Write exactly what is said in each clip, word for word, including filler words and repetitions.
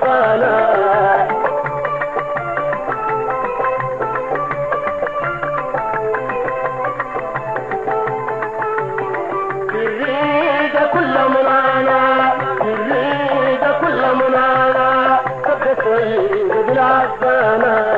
بالعسانة. الريدة كل منانا الريدة كل منانا تبقى سعيد بالعسانة.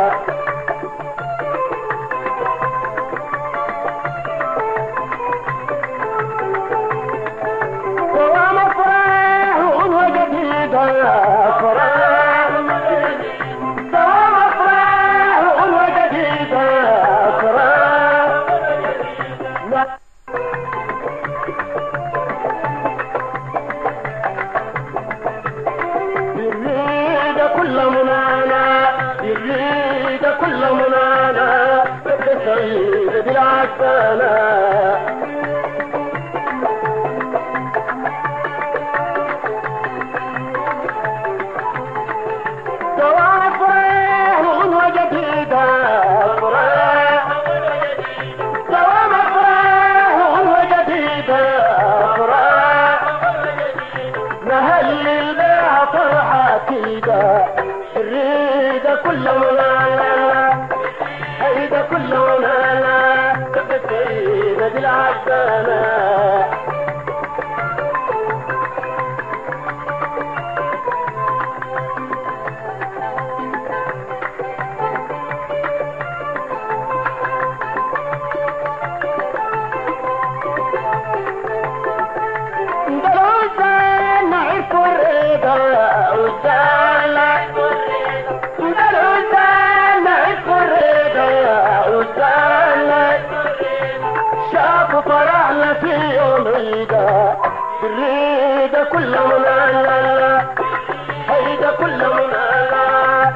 دوام افراح وجديدة افراح دوام افراح وجديدة افراح. يريد كل منانا يريد كل منانا تبقى سعيد بالعسانة. دوام افراح وجديدة افراح دوام افراح وجديدة افراح. نهلل بها فرحة كيدة الريدة كل منانا هيدا كل منانا تبقى سعيدة بالعسانة. شافوا فرحنا في يوم عيدا الريدة كل منانا هيدا كل منانا.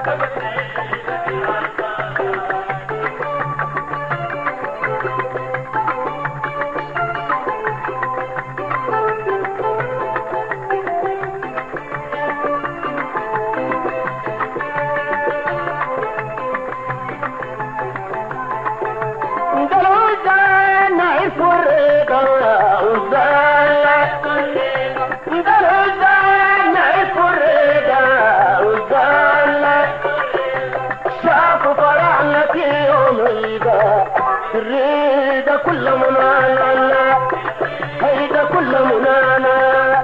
شافوا فرحنا في يوم عيدا الريدة كل منانا هيدا كل منانا.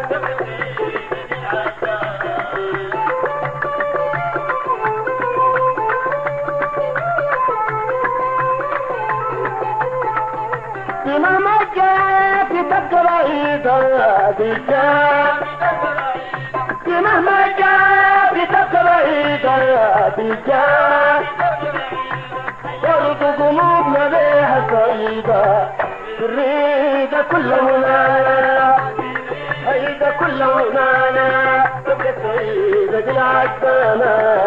مهما جاء في تبقى بعيدة بجاء مهما جاء في تبقى بعيدة بجاء. برضو قلوبنا بيها سعيدة الريدة كل منانا هيدا كل منانا تبقى سعيدة بالعسانة.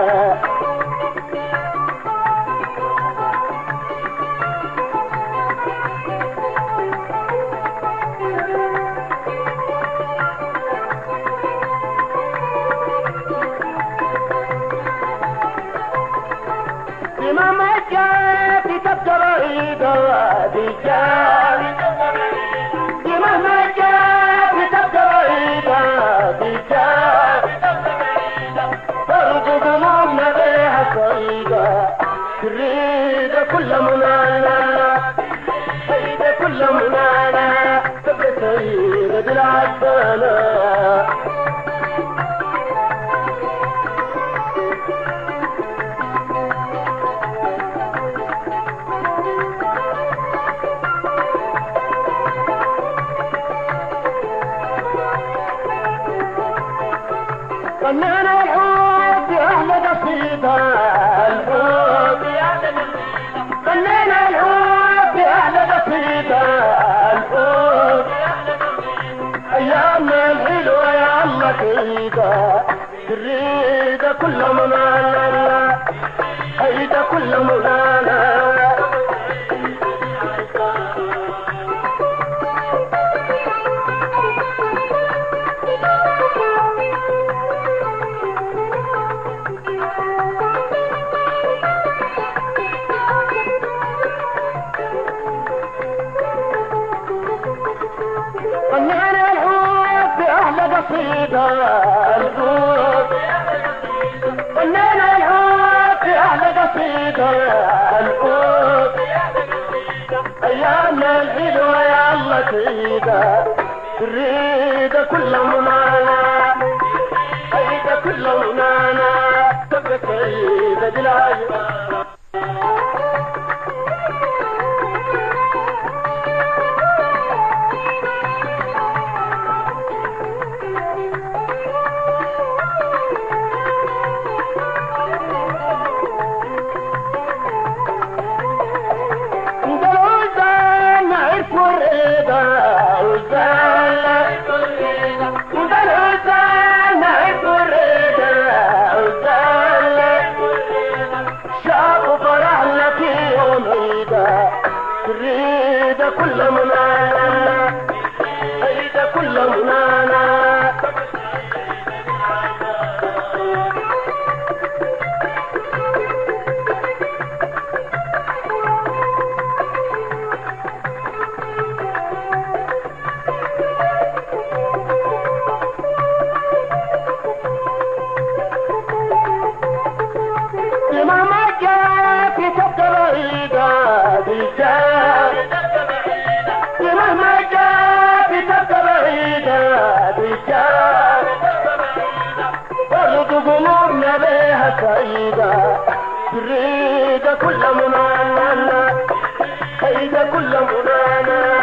مهما جاء في تبقى بعيدة بجاء مهما جاء في تبقى بعيدة بجاء. برضو قلوبنا بيها سعيدة الريدة كل منانا هيدا كل منانا تبقى سعيدة بالعسانة. غنينا الحب يا أهل قصيدة الحب غنينا الحب يا أهل قصيدة الحب. أيامنا الحلوة يا الله كيدة الريدة كل منانا هيدا كل منانا. غنينا الحب يا أهل قصيدة الحب الحلوة يا الله سيدة تريد كل منانا سيدة كل منانا تبقى سيدة دلعي تريد كل منانا تريد كل منانا مهما جاء في سكة بعيدة بالجاه مهما جاء في سكة بعيدة بالجاه برضو قلوبنا بيها سعيدة تريد كل منانا تريد كل منانا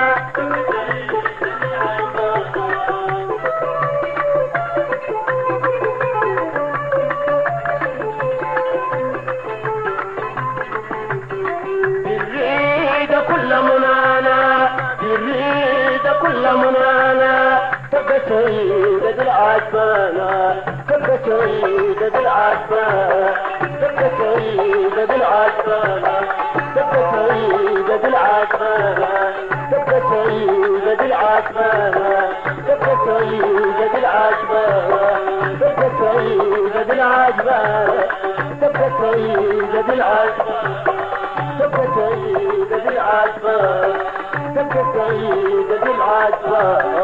كل منانا تبقى سيدة العجبانة تبقى سيدة العجبانة تبقى سيدة العجبانة تبقى سيدة العجبانة تبقى سيدة العجبانة تبقى سيدة العجبانة تبقى سيدة العجبانة تبقى سيدة العجبانة تبقى سيدة العجبانة تبقى سيدة العجبانة